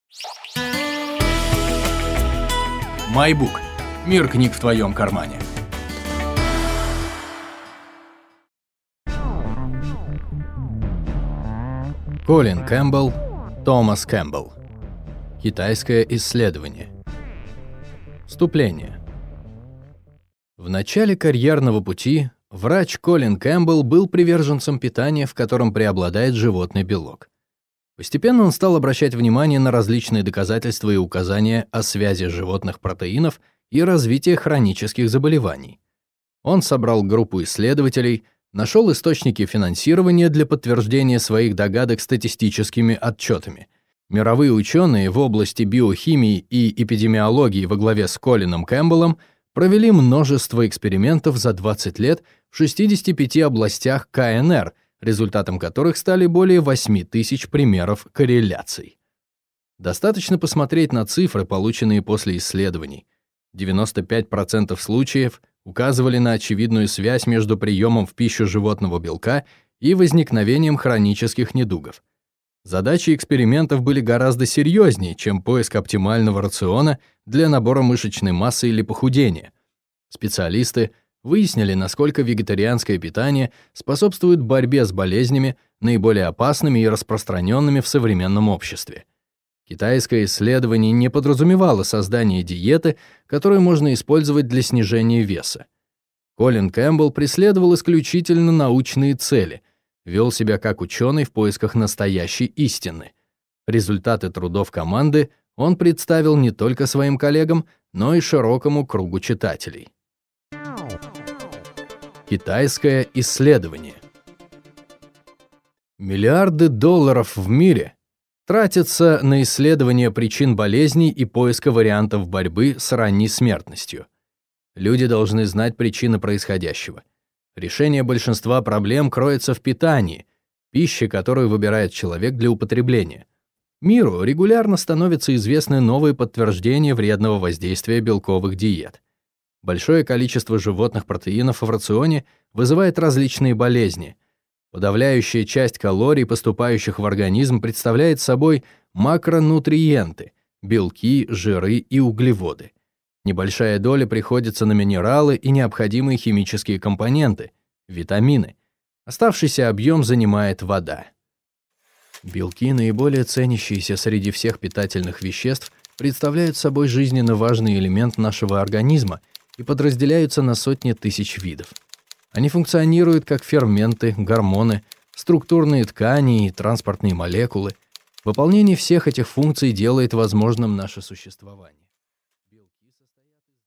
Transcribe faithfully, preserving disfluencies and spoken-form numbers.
MyBook. Мир книг в твоем кармане. Колин Кэмпбелл, Томас Кэмпбелл. Китайское исследование. Вступление. В начале карьерного пути врач Колин Кэмпбелл был приверженцем питания, в котором преобладает животный белок. Постепенно он стал обращать внимание на различные доказательства и указания о связи животных протеинов и развития хронических заболеваний. Он собрал группу исследователей, нашел источники финансирования для подтверждения своих догадок статистическими отчетами. Мировые ученые в области биохимии и эпидемиологии во главе с Колином Кэмпбеллом провели множество экспериментов за двадцать лет в шестидесяти пяти областях ка эн эр, результатом которых стали более восьми тысяч примеров корреляций. Достаточно посмотреть на цифры, полученные после исследований. девяносто пять процентов случаев указывали на очевидную связь между приемом в пищу животного белка и возникновением хронических недугов. Задачи экспериментов были гораздо серьезнее, чем поиск оптимального рациона для набора мышечной массы или похудения. Специалисты выяснили, насколько вегетарианское питание способствует борьбе с болезнями, наиболее опасными и распространенными в современном обществе. Китайское исследование не подразумевало создание диеты, которую можно использовать для снижения веса. Колин Кэмпбелл преследовал исключительно научные цели, вел себя как ученый в поисках настоящей истины. Результаты трудов команды он представил не только своим коллегам, но и широкому кругу читателей. Китайское исследование. Миллиарды долларов в мире тратятся на исследование причин болезней и поиска вариантов борьбы с ранней смертностью. Люди должны знать причины происходящего. Решение большинства проблем кроется в питании, пище, которую выбирает человек для употребления. Миру регулярно становятся известны новые подтверждения вредного воздействия белковых диет. Большое количество животных протеинов в рационе вызывает различные болезни. Подавляющая часть калорий, поступающих в организм, представляет собой макронутриенты – белки, жиры и углеводы. Небольшая доля приходится на минералы и необходимые химические компоненты – витамины. Оставшийся объем занимает вода. Белки, наиболее ценящиеся среди всех питательных веществ, представляют собой жизненно важный элемент нашего организма и подразделяются на сотни тысяч видов. Они функционируют как ферменты, гормоны, структурные ткани и транспортные молекулы. Выполнение всех этих функций делает возможным наше существование. Белки состоят